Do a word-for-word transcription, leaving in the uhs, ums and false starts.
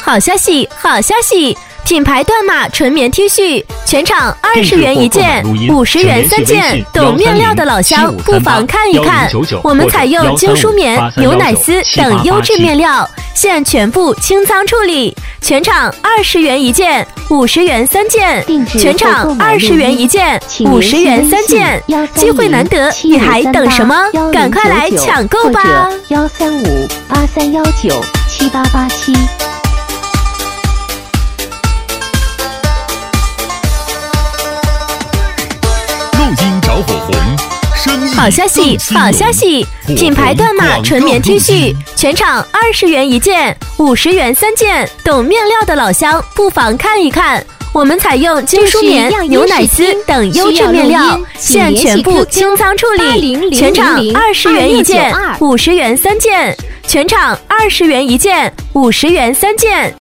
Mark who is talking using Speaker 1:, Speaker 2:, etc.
Speaker 1: 好消息，好消息！品牌断码纯棉 T 恤，全场二十元一件，五十元三件。懂面料的老乡不妨看一看，我们采用精梳棉、牛奶丝等优质面料，现全部清仓处理。全场二十元一件，五十元三件。全场二十元一件，五十元三件。机会难得，你还等什么？赶快来抢购吧！
Speaker 2: 幺三五八三幺九七八八七。
Speaker 3: 音着火红，生意
Speaker 1: 好消息，好消息！品牌断码纯棉 T 恤，全场二十元一件，五十元三件。懂面料的老乡不妨看一看，我们采用精梳棉、牛奶丝等优质面料，现全部清仓处理。全场二十元一件，五十元三件。全场二十元一件，五十元三件。